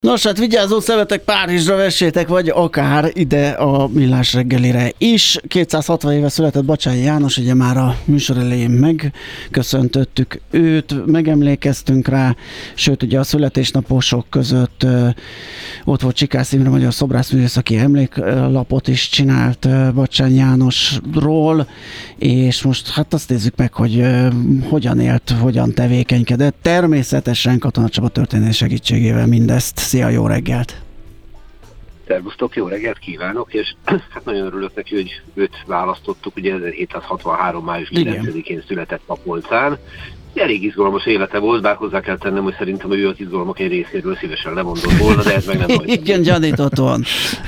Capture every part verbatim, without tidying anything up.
Nos, hát vigyázzó szemetek, Párizsra vessétek, vagy akár ide a Millás reggelire is. kétszázhatvan éve született Bacsányi János, ugye már a műsor elején megköszöntöttük őt, megemlékeztünk rá, sőt ugye a születésnaposok között ö, ott volt Csikász Imre, magyar szobrászművész, aki emléklapot is csinált ö, Bacsányi Jánosról, és most hát azt nézzük meg, hogy ö, hogyan élt, hogyan tevékenykedett. Természetesen Katona Csaba történész segítségével mindezt. Szia, jó reggelt! Szervusztok, jó reggelt kívánok, és hát nagyon örülök neki, hogy őt választottuk, ugye ezerhétszázhatvanhárom. május kilencedikén született Tapolcán. Elég izgalmas élete volt, bár hozzá kell tennem, hogy szerintem ő az izgalmak egy részéről szívesen lemondott volna, de ez meg nem vagy. Igen, gyaníthatóan.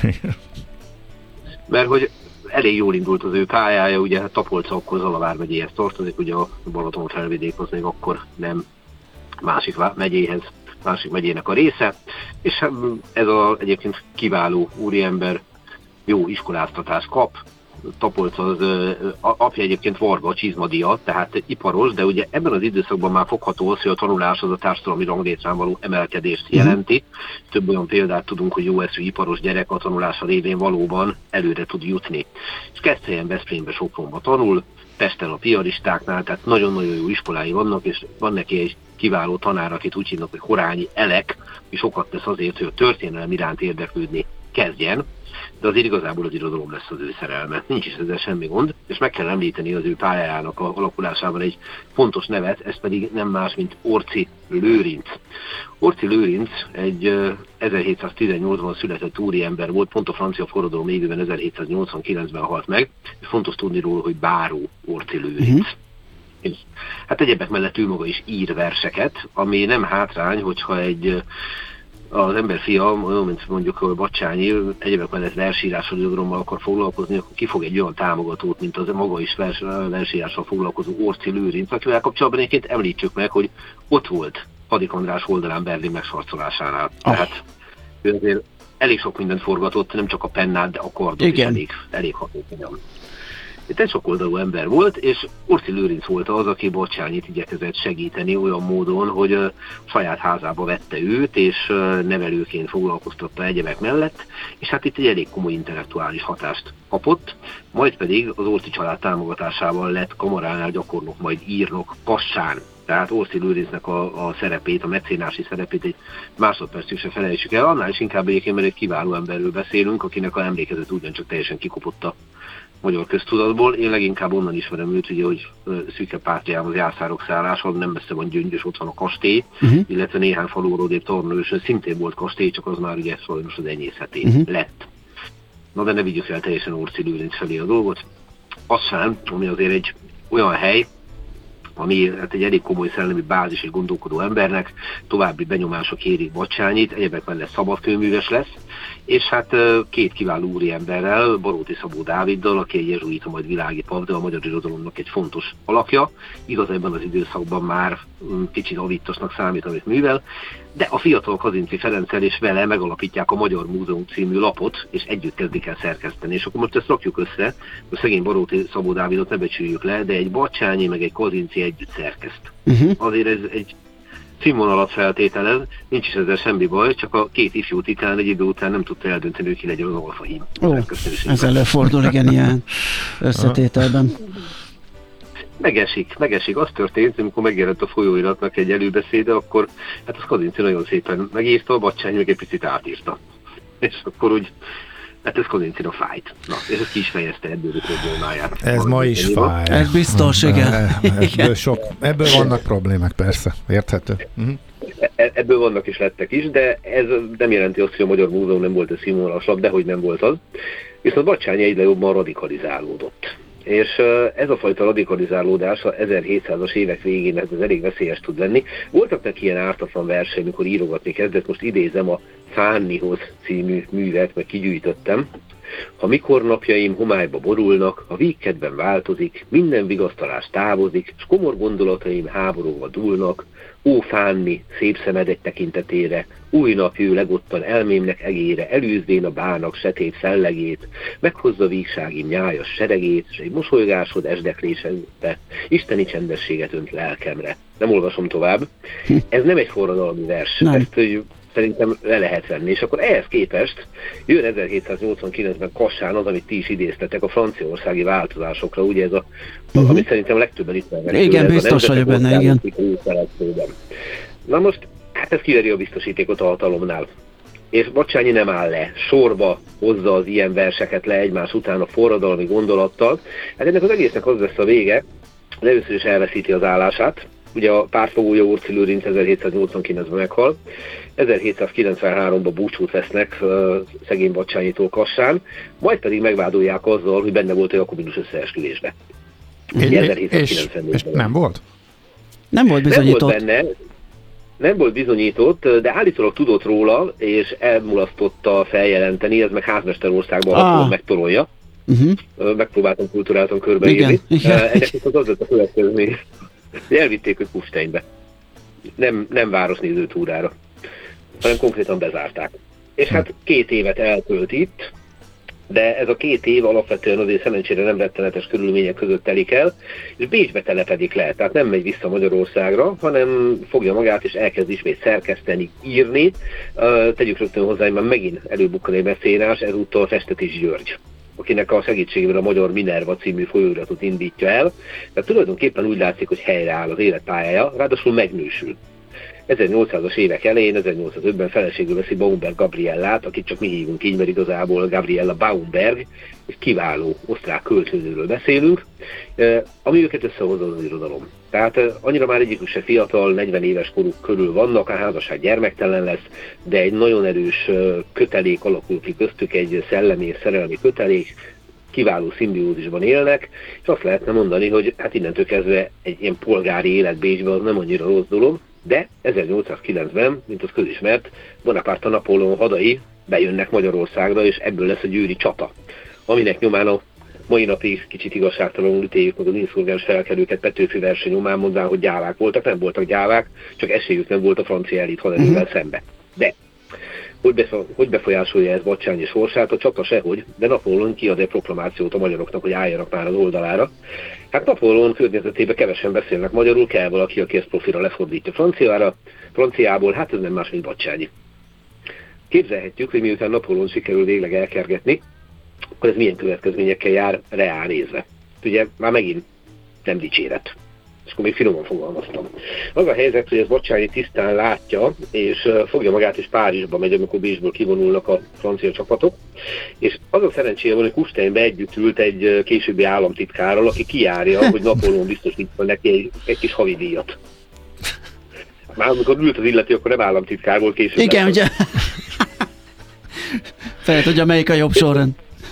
Mert hogy elég jól indult az ő pályája, ugye hát Tapolca akkor Zala vármegyéhez tartozik, ugye a Balaton felvidék az még akkor nem másik megyéhez, másik megyének a része, és ez az egyébként kiváló úriember jó iskoláztatást kap. Tapolca az apja egyébként Varga Csizmadia, tehát iparos, de ugye ebben az időszakban már fogható az, hogy a tanulás az a társadalmi ranglétrán való emelkedést jelenti. Több olyan példát tudunk, hogy jó eszű iparos gyerek a tanulása révén valóban előre tud jutni. És Keszthelyen, Veszprémbe, Sopronba tanul, Pesten a piaristáknál, tehát nagyon-nagyon jó iskolái vannak, és van neki egy kiváló tanár, akit úgy hívnak, hogy Horányi Elek, és sokat tesz azért, hogy a történelem iránt érdeklődni kezdjen, de azért igazából az irodalom lesz az ő szerelme. Nincs is ezzel semmi gond, és meg kell említeni az ő pályájának a alakulásában egy fontos nevet, ez pedig nem más, mint Orczy Lőrinc. Orczy Lőrinc egy ezerhétszáztizennyolcban született úriember volt, pont a francia forradalom évében ezerhétszáznyolcvankilencben halt meg, és fontos tudni róla, hogy báró Orczy Lőrinc. Uh-huh. És hát egyebek mellett ő maga is ír verseket, ami nem hátrány, hogyha egy az ember fia, mint mondjuk Bacsányi, egyébként mellett versírással, irodalommal akar foglalkozni, akkor kifog egy olyan támogatót, mint az maga is vers, versírással foglalkozó Orczy Lőrinc, akivel kapcsolatban egyébként említsük meg, hogy ott volt Hadik András oldalán Berlin megsarcolásánál. Oh. Tehát ő azért elég sok mindent forgatott, nem csak a pennát, de a kardot is elég, elég hatékonyan. Itt egy sokoldalú ember volt, és Orczy Lőrinc volt az, aki Bacsányit igyekezett segíteni olyan módon, hogy uh, saját házába vette őt, és uh, nevelőként foglalkoztatta egyebek mellett, és hát itt egy elég komoly intellektuális hatást kapott, majd pedig az Orczy család támogatásával lett kamaránál gyakornok, majd írnok Kassán. Tehát Orczy Lőrincnek a, a szerepét, a mecénási szerepét egy másodpercig se felejtsük el, annál is inkább egyébként, mert egy kiváló emberről beszélünk, akinek a emlékezet ugyancsak teljesen kikopott a magyar köztudatból. Én leginkább onnan ismerem őt, ugye, hogy Szűke Pátriához jászárok szállása, nem messze van Gyöngyös, ott van a kastély, uh-huh. illetve néhány faluról épp Tarnősön szintén volt kastély, csak az már ugye sajnos az enyészeté uh-huh. lett. Na de ne vigyük el teljesen Orczy Lőrinc felé a dolgot. Aztán, ami azért egy olyan hely, ami hát egy elég komoly szellemi bázis egy gondolkodó embernek, további benyomások érik Bacsányit, egyebek mellett szabadkőműves lesz, és hát két kiváló úriemberrel, Baróti Szabó Dáviddal, aki egy jezsuita, majd világi pap, de a magyar irodalomnak egy fontos alakja, igaz ebben az időszakban már kicsit avittasnak számít, amit művel, de a fiatal Kazinczy Ferenccel és vele megalapítják a Magyar Múzeum című lapot, és együtt kezdik el szerkeszteni. És akkor most ezt rakjuk össze, hogy szegény Baróti Szabó Dávidot ne becsüljük le, de egy Bacsányi meg egy Kazinczy együtt szerkeszt. Uh-huh. Azért ez egy színvonalat feltételez, nincs is ezzel semmi baj, csak a két ifjú titán egy idő után nem tudta eldönteni, hogy ki legyen az alfahím. Ó, ez előfordul, igen, ilyen összetételben. Megesik, megesik. Az történt, amikor megjelent a folyóiratnak egy előbeszéde, akkor hát az Kazinczy nagyon szépen megírta, a Bacsányi meg egy picit átírta. És akkor úgy, hát ez Kazinczynak fájt. Na, és ez ki is fejezte ebből a problémáját. Ez ma is fáj. Ez biztos, igen. Ebből, sok, ebből vannak problémák, persze, érthető. Uh-huh. Ebből vannak és lettek is, de ez nem jelenti azt, hogy a Magyar Múzeum nem volt a színvonalasabb, de hogy nem volt az. Viszont Bacsányi egyre jobban radikalizálódott. És ez a fajta radikalizálódás az ezerhétszázas évek végén ez elég veszélyes tud lenni. Voltak neki ilyen ártatlan versei, amikor írogatni kezdett, most idézem a Szánnihoz című művet, meg kigyűjtöttem. Ha mikor napjaim homályba borulnak, a vígkedben változik, minden vigasztalás távozik, s komor gondolataim háborúba dúlnak, ó Fánni, szép szemed tekintetére, új nap jő legottan elmémnek egére, elűzdén a bának setét fellegét, meghozza vígságim nyájas seregét, s egy mosolygásod esdeklésbe, isteni csendességet önt lelkemre. Nem olvasom tovább. Ez nem egy forradalmi vers. Nem. Ezt, hogy szerintem le lehet venni. És akkor ehhez képest jön ezerhétszáznyolcvankilencben Kassán az, amit ti is idéztetek, a franciaországi változásokra, ugye ez a, uh-huh. amit szerintem legtöbben ismernek. Igen, biztos vagyok benne, igen. Na most, hát ez kiveri a biztosítékot a hatalomnál. És Batthyány nem áll le, sorba hozza az ilyen verseket le egymás után a forradalmi gondolattal. Hát ennek az egésznek az lesz a vége, hogy először is elveszíti az állását. Ugye a pártfogója Orczy Lőrinc ezerhétszáznyolcvankilencben meghal, ezerhétszázkilencvenháromban búcsút vesznek uh, szegény Batthyányitól Kassán, majd pedig megvádolják azzal, hogy benne volt a jakobinus összeesküvésbe. És, és nem volt? Nem volt bizonyított. Nem volt benne, nem volt bizonyított, de állítólag tudott róla, és elmulasztotta feljelenteni, ez meg Házmesterországban ah. hatóan megtorolja. Uh-huh. Megpróbáltam kulturáltan körbeírni. Ennek az az lett a következmény. Elvitték őt Kufsteinbe. Nem, nem városnéző túrára, hanem konkrétan bezárták. És hát két évet eltölt itt, de ez a két év alapvetően azért szerencsére nem rettenetes körülmények között telik el, és Bécsbe telepedik le, tehát nem megy vissza Magyarországra, hanem fogja magát és elkezd ismét szerkeszteni, írni. Uh, tegyük rögtön hozzá, hogy már megint előbukkan egy mecénás, ezúttal Festetés György, akinek a segítségével a Magyar Minerva című folyóiratot indítja el. Tehát tulajdonképpen úgy látszik, hogy helyreáll az életpályája, ráadásul megnősül. ezernyolcszázas évek elején, ezernyolcszázötben feleségül veszi Baumberg Gabriellát, akit csak mi hívunk így, mert igazából Gabriella Baumberg, és kiváló osztrák költőnőről beszélünk, ami őket összehozza az irodalom. Tehát annyira már egyikük se fiatal, negyven éves koruk körül vannak, a házasság gyermektelen lesz, de egy nagyon erős kötelék alakul ki köztük, egy szellemi és szerelmi kötelék, kiváló szimbiózisban élnek, és azt lehetne mondani, hogy hát innentől kezdve egy ilyen polgári élet Bécsben az nem annyira rossz dolog, de ezernyolcszázkilencben, mint az közismert, Bonaparte Napóleon hadai bejönnek Magyarországra, és ebből lesz a győri csata, aminek nyomán a mai napig kicsit igazságtalanul ítéljük meg az inszurgens felkelőket Petőfi verseny nyomán, mondván, hogy gyávák voltak, nem voltak gyávák, csak esélyük nem volt a francia elit haderővel szembe. De hogy, hogy befolyásolja ez Batthyány sorsát? A csata sehogy, de Napóleon kiad egy proklamációt a magyaroknak, hogy álljanak már az oldalára. Hát Napóleon környezetében kevesen beszélnek magyarul, kell valaki, aki ezt profira lefordítja franciára, franciából, hát ez nem más, mint Batthyány. Képzelhetjük, hogy miután Napóleon sikerül végleg elkergetni, akkor ez milyen következményekkel jár reál nézve. Ugye már megint nem dicséret. És akkor még finoman fogalmaztam. Az a helyzet, hogy ez Batthyány tisztán látja, és fogja magát, és Párizsba megy, amikor Bécsből kivonulnak a francia csapatok. És az a szerencséje van, hogy Kufsteinbe együtt ült egy későbbi államtitkárral, aki kijárja, hogy Napóleon biztosítva neki egy, egy kis havidíjat. Már amikor ült az illető, akkor nem államtitkár volt, később. Igen, ugye? Fel tudja, melyik a jobb sorrend.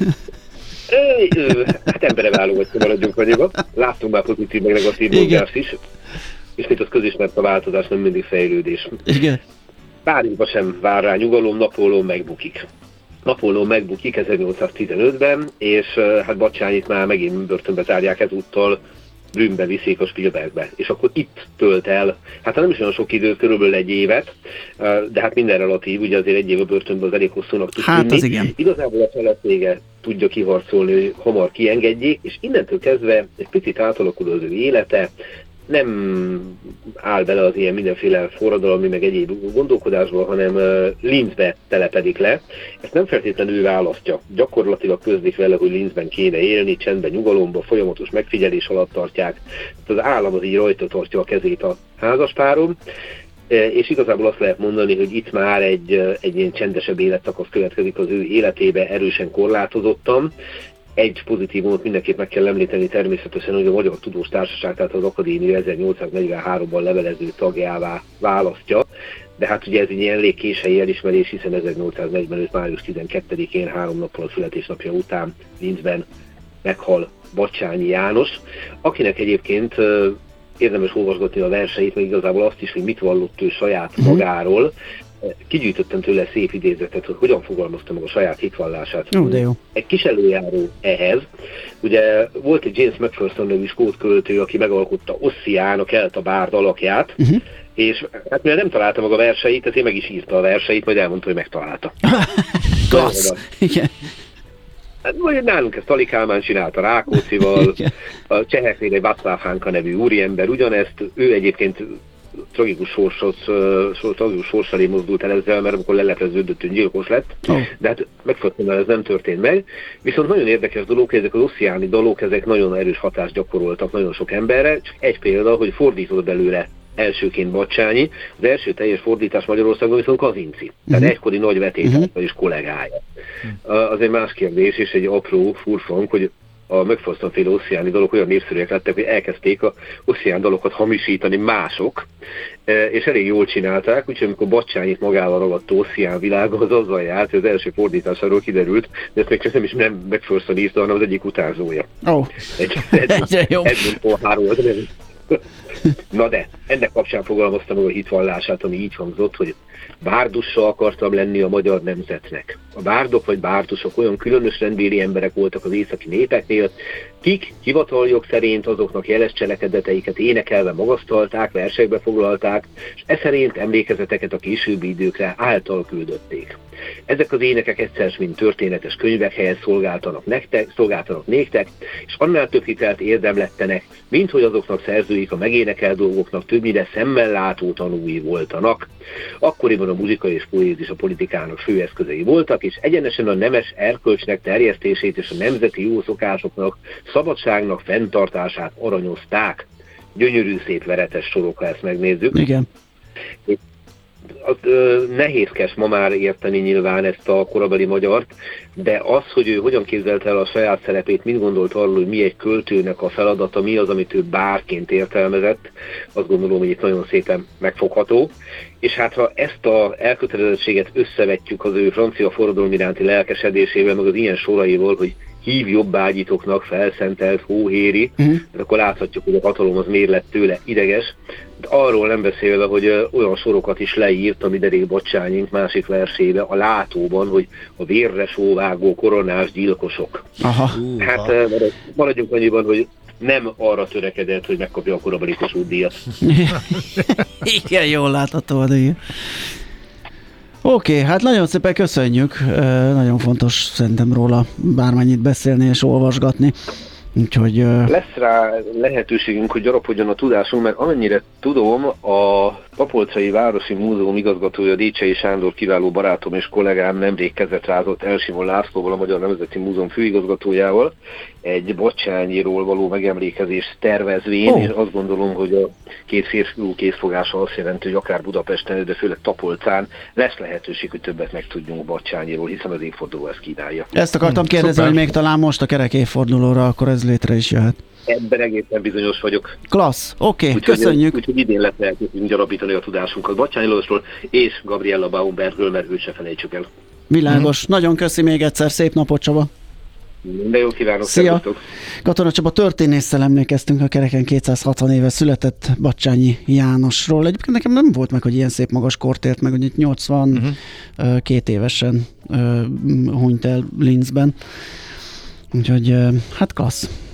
Hát embere válogatja, maradjunk annyiba. Láttunk már pozitív, meg negatív mozgást is. És mint az közismert, a változás nem mindig fejlődés. Igen. Párizsba sem vár rá nyugalom, Napóleon megbukik. Napóleon megbukik ezernyolcszáztizenötben, és hát Batthyányit már megint börtönbe zárják ezúttal, Brünnbe viszik a Spielbergbe, és akkor itt tölt el, hát nem is olyan sok időt, körülbelül egy évet, de hát minden relatív, ugye azért egy év a börtönben az elég hosszúnak tud hát, tűnni. Az igen. Igazából a felesége tudja kiharcolni, hogy hamar kiengedjék, és innentől kezdve egy picit átalakul az ő élete, nem áll bele az ilyen mindenféle forradalmi, meg egyéb gondolkodásba, hanem Linzbe telepedik le. Ezt nem feltétlenül ő választja. Gyakorlatilag közlik vele, hogy Linzben kéne élni, csendben, nyugalomba, folyamatos megfigyelés alatt tartják. Az állam az így rajta tartja a kezét a házaspáron, és igazából azt lehet mondani, hogy itt már egy, egy ilyen csendesebb életszakasz következik az ő életébe, erősen korlátozottan. Egy pozitívumot mindenképp meg kell említeni természetesen, hogy a Magyar Tudós Társaság, tehát az Akadémia ezernyolcszáznegyvenháromban levelező tagjává választja, de hát ugye ez egy ilyen elég késői elismerés, hiszen ezernyolcszáznegyvenöt. május tizenkettedikén, három nappal a születésnapja után Linzben meghal Batthyány János, akinek egyébként érdemes olvasgatni a verseit, meg igazából azt is, hogy mit vallott ő saját magáról. Kigyűjtöttem tőle szép idézetet, hogy hogyan fogalmazta meg a saját hitvallását. Jó, de jó. Egy kis előjáró ehhez. Ugye volt egy James Macpherson nevű skót költő, aki megalkotta Ossian, a kelta bárd alakját, uh-huh. és hát mivel nem találta meg a verseit, ezért meg is írta a verseit, majd elmondta, hogy megtalálta. Klassz! Igen. Hát, vagy nálunk ezt Tali Kálmán csinálta Rákóczival, a cseheknél egy Václav Hánka nevű úriember, ugyanezt ő egyébként tragikus sorsot, tragikus sors elé mozdult el ezzel, mert amikor lelepleződött, gyilkos lett, oh. de hát megfogottan ez nem történt meg. Viszont nagyon érdekes dolog, hogy ezek az ossziáni dalok, ezek nagyon erős hatást gyakoroltak nagyon sok emberre. Csak egy példa, hogy fordított belőle elsőként Batthyány, az első teljes fordítás Magyarországon viszont Kazinczy, uh-huh. tehát egykori nagy vetétársa uh-huh. és kollégája. Uh-huh. Az egy más kérdés, és egy apró furfang, hogy a McPherson-féle ossziáni dalok olyan népszerűek lettek, hogy elkezdték a osszián dalokat hamisítani mások, és elég jól csinálták, úgyhogy amikor Batthyányit magával ragadta osszián világa, az azzal járt, hogy az első fordításáról kiderült, de ezt még csak nem is nem McPherson írta, hanem az egyik utánzója. Oh. Egy, Edmund Poirot volt. Na de, ennek kapcsán fogalmaztam meg a hitvallását, ami így hangzott, hogy bárdussal akartam lenni a magyar nemzetnek. A bárdok vagy bárdusok olyan különös rendbéli emberek voltak az északi népeknél, kik hivataljog szerint azoknak jeles cselekedeteiket énekelve magasztalták, versekbe foglalták, és e szerint emlékezeteket a későbbi időkre által küldötték. Ezek az énekek egyszer, mint történetes könyvek helyett szolgáltanak nektek, szolgáltanak néktek, és annál több hitelt érdemlettenek, mint hogy azoknak szerzőik a megénekelt dolgoknak többnyire szemmel látó tanúi voltanak. Akkoriban a muzika és poézis a politikának fő eszközei voltak, és egyenesen a nemes erkölcsnek terjesztését és a nemzeti jó szokásoknak, szabadságnak fenntartását aranyozták. Gyönyörű szép veretes sorok, ha ezt megnézzük. Igen. Az, ö, nehézkes ma már érteni nyilván ezt a korabeli magyart, de az, hogy ő hogyan képzelte el a saját szerepét, mit gondolt arról, hogy mi egy költőnek a feladata, mi az, amit ő bárként értelmezett, azt gondolom, hogy itt nagyon szépen megfogható. És hát ha ezt az elkötelezettséget összevetjük az ő francia forradalom iránti lelkesedésével, meg az ilyen soraival, hogy hív jobbágyitoknak felszentelt hóhéri, uh-huh. akkor láthatjuk, hogy a hatalom az miért lett tőle ideges. De arról nem beszélve, hogy uh, olyan sorokat is leírt, ami derék Batthyányink másik versébe, a Látóban, hogy a vérre sóvágó koronás gyilkosok. Aha. Hát uh, maradjunk annyiban, hogy nem arra törekedett, hogy megkapja a korabeli Kossuth-díjat. Igen, jól látható, de igen. Oké, okay, hát nagyon szépen köszönjük, nagyon fontos szerintem róla bármennyit beszélni és olvasgatni. Úgyhogy, uh... lesz rá lehetőségünk, hogy gyarapodjon a tudásunk, mert amennyire tudom, a Tapolcai Városi Múzeum igazgatója Décsei Sándor kiváló barátom és kollégám nemrég kezet rázott Elsimon Lászlóval, a Magyar Nemzeti Múzeum főigazgatójával egy Batthyányról való megemlékezést tervezvén, oh. és azt gondolom, hogy a két férfiú készfogása azt jelenti, hogy akár Budapesten, de főleg Tapolcán lesz lehetőség, hogy többet megtudjunk Batthyányról, hiszen az évforduló ezt kínálja. Ezt akartam hmm, kérdezni, szuper. Hogy még talán most a kerek évfordulóra, akkor ez létre is jöhet. Ebben egészen bizonyos vagyok. Klassz, oké, okay, köszönjük. Úgyhogy idén lesz lehetőségünk gyarapítani a tudásunkat Batthyány Lajosról és Gabriella Baumbergről, mert őt se felejtsük el. Világos, mm. nagyon köszi még egyszer, szép napot, Csaba. De jó kívánok, szia! Szervusztok. Katona Csaba történésszel emlékeztünk a kereken kétszázhatvan éve született Batthyányi Jánosról. Egyébként nekem nem volt meg, hogy ilyen szép magas kort élt meg, hogy itt nyolcvankét uh-huh. évesen uh, hunyt el Linzben. Úgyhogy uh, hát klassz.